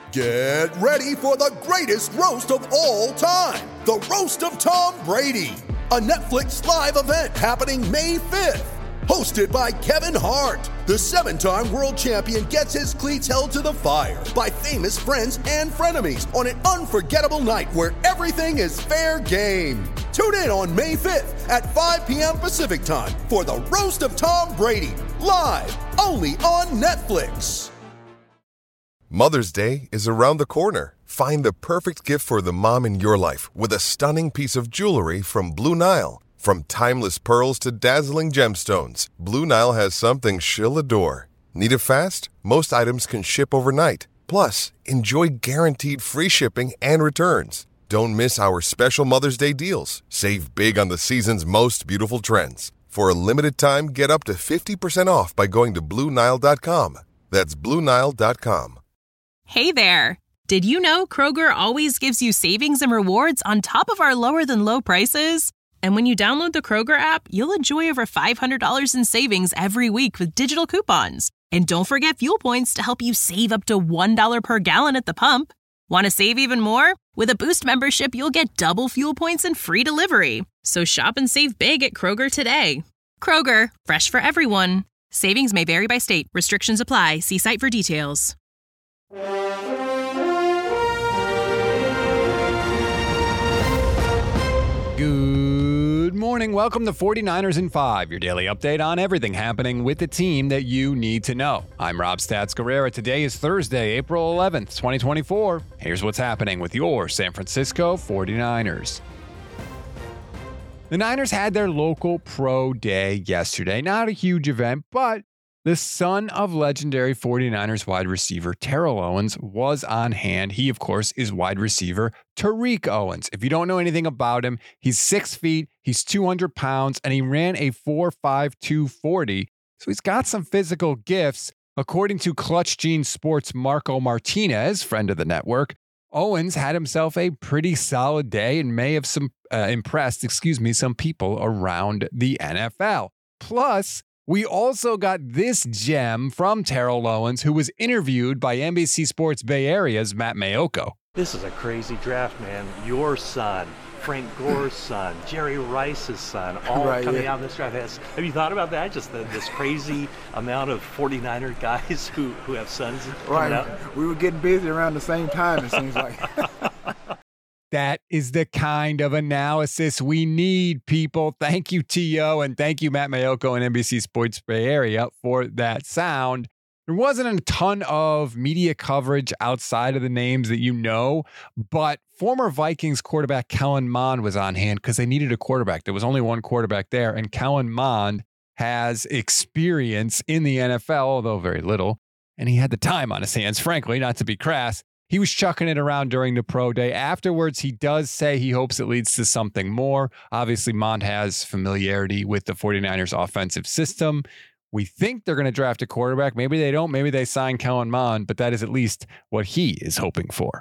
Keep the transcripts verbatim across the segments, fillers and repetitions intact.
Get ready for the greatest roast of all time, the Roast of Tom Brady, a Netflix live event happening May fifth. Hosted by Kevin Hart, the seven-time world champion gets his cleats held to the fire by famous friends and frenemies on an unforgettable night where everything is fair game. Tune in on May fifth at five p.m. Pacific time for the Roast of Tom Brady, live only on Netflix. Mother's Day is around the corner. Find the perfect gift for the mom in your life with a stunning piece of jewelry from Blue Nile. From timeless pearls to dazzling gemstones, Blue Nile has something she'll adore. Need it fast? Most items can ship overnight. Plus, enjoy guaranteed free shipping and returns. Don't miss our special Mother's Day deals. Save big on the season's most beautiful trends. For a limited time, get up to fifty percent off by going to Blue Nile dot com. That's Blue Nile dot com. Hey there! Did you know Kroger always gives you savings and rewards on top of our lower-than-low prices? And when you download the Kroger app, you'll enjoy over five hundred dollars in savings every week with digital coupons. And don't forget fuel points to help you save up to one dollar per gallon at the pump. Want to save even more? With a Boost membership, you'll get double fuel points and free delivery. So shop and save big at Kroger today. Kroger, fresh for everyone. Savings may vary by state. Restrictions apply. See site for details. Good morning. Welcome to forty-niners in five, your daily update on everything happening with the team that you need to know. I'm Rob Stats Guerrera. Today is Thursday, April eleventh, twenty twenty-four. Here's what's happening with your San Francisco forty-niners. The Niners had their local pro day yesterday. Not a huge event, but the son of legendary forty-niners wide receiver Terrell Owens was on hand. He, of course, is wide receiver Tariq Owens. If you don't know anything about him, he's six feet, he's two hundred pounds, and he ran a four five two forty. So he's got some physical gifts. According to Clutch Gene Sports' Marco Martinez, friend of the network, Owens had himself a pretty solid day and may have some uh, impressed, excuse me, some people around the N F L. Plus, we also got this gem from Terrell Owens, who was interviewed by N B C Sports Bay Area's Matt Maiocco. This is a crazy draft, man. Your son, Frank Gore's son, Jerry Rice's son, all right, coming yeah. out of this draft. Have you thought about that? Just the, this crazy amount of forty-niner guys who, who have sons coming right. out? We were getting busy around the same time, it seems like. That is the kind of analysis we need, people. Thank you, T O, and thank you, Matt Maiocco and N B C Sports Bay Area for that sound. There wasn't a ton of media coverage outside of the names that you know, but former Vikings quarterback Kellen Mond was on hand because they needed a quarterback. There was only one quarterback there, and Kellen Mond has experience in the N F L, although very little, and he had the time on his hands, frankly, not to be crass. He was chucking it around during the pro day. Afterwards, he does say he hopes it leads to something more. Obviously, Mond has familiarity with the forty-niners offensive system. We think they're going to draft a quarterback. Maybe they don't. Maybe they sign Kellen Mond, but that is at least what he is hoping for.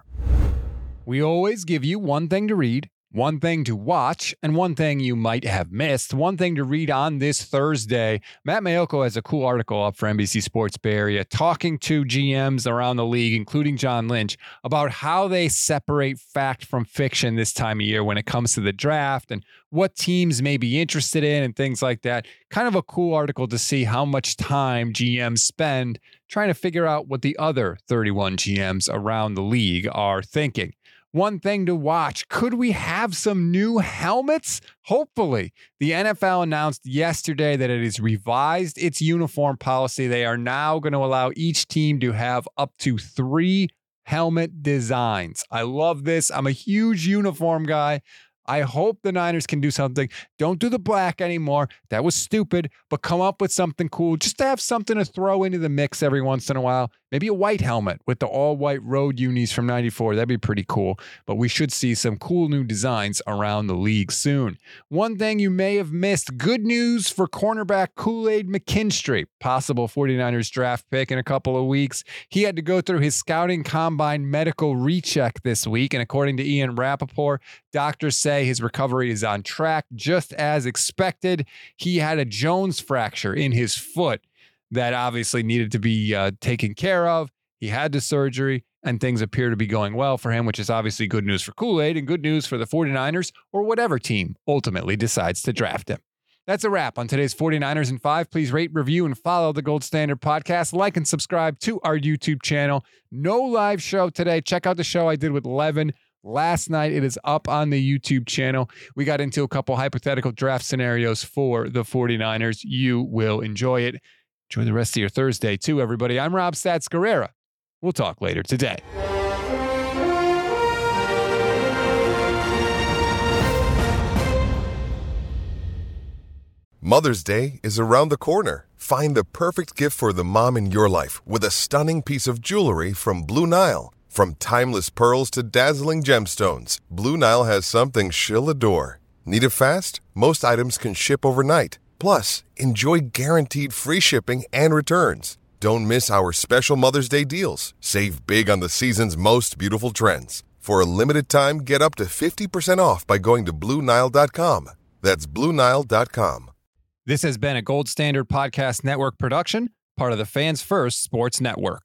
We always give you one thing to read, one thing to watch, and one thing you might have missed. One thing to read on this Thursday. Matt Maiocco has a cool article up for N B C Sports Bay Area talking to G Ms around the league, including John Lynch, about how they separate fact from fiction this time of year when it comes to the draft and what teams may be interested in and things like that. Kind of a cool article to see how much time G Ms spend trying to figure out what the other thirty-one G Ms around the league are thinking. One thing to watch. Could we have some new helmets? Hopefully. The N F L announced yesterday that it has revised its uniform policy. They are now going to allow each team to have up to three helmet designs. I love this. I'm a huge uniform guy. I hope the Niners can do something. Don't do the black anymore. That was stupid, but come up with something cool just to have something to throw into the mix every once in a while. Maybe a white helmet with the all-white road unis from ninety-four. That'd be pretty cool, but we should see some cool new designs around the league soon. One thing you may have missed, good news for cornerback Kool-Aid McKinstry, possible forty-niners draft pick in a couple of weeks. He had to go through his scouting combine medical recheck this week, and according to Ian Rappaport, doctors say his recovery is on track, just as expected. He had a Jones fracture in his foot that obviously needed to be uh, taken care of. He had the surgery, and things appear to be going well for him, which is obviously good news for Kool-Aid and good news for the 49ers or whatever team ultimately decides to draft him. That's a wrap on today's 49ers in five. Please rate, review, and follow the Gold Standard Podcast. Like and subscribe to our YouTube channel. No live show today. Check out the show I did with Levin last night. It is up on the YouTube channel. We got into a couple hypothetical draft scenarios for the 49ers. You will enjoy it. Enjoy the rest of your Thursday, too, everybody. I'm Rob Stats Guerrera. We'll talk later today. Mother's Day is around the corner. Find the perfect gift for the mom in your life with a stunning piece of jewelry from Blue Nile. From timeless pearls to dazzling gemstones, Blue Nile has something she'll adore. Need it fast? Most items can ship overnight. Plus, enjoy guaranteed free shipping and returns. Don't miss our special Mother's Day deals. Save big on the season's most beautiful trends. For a limited time, get up to fifty percent off by going to Blue Nile dot com. That's Blue Nile dot com. This has been a Gold Standard Podcast Network production, part of the Fans First Sports Network.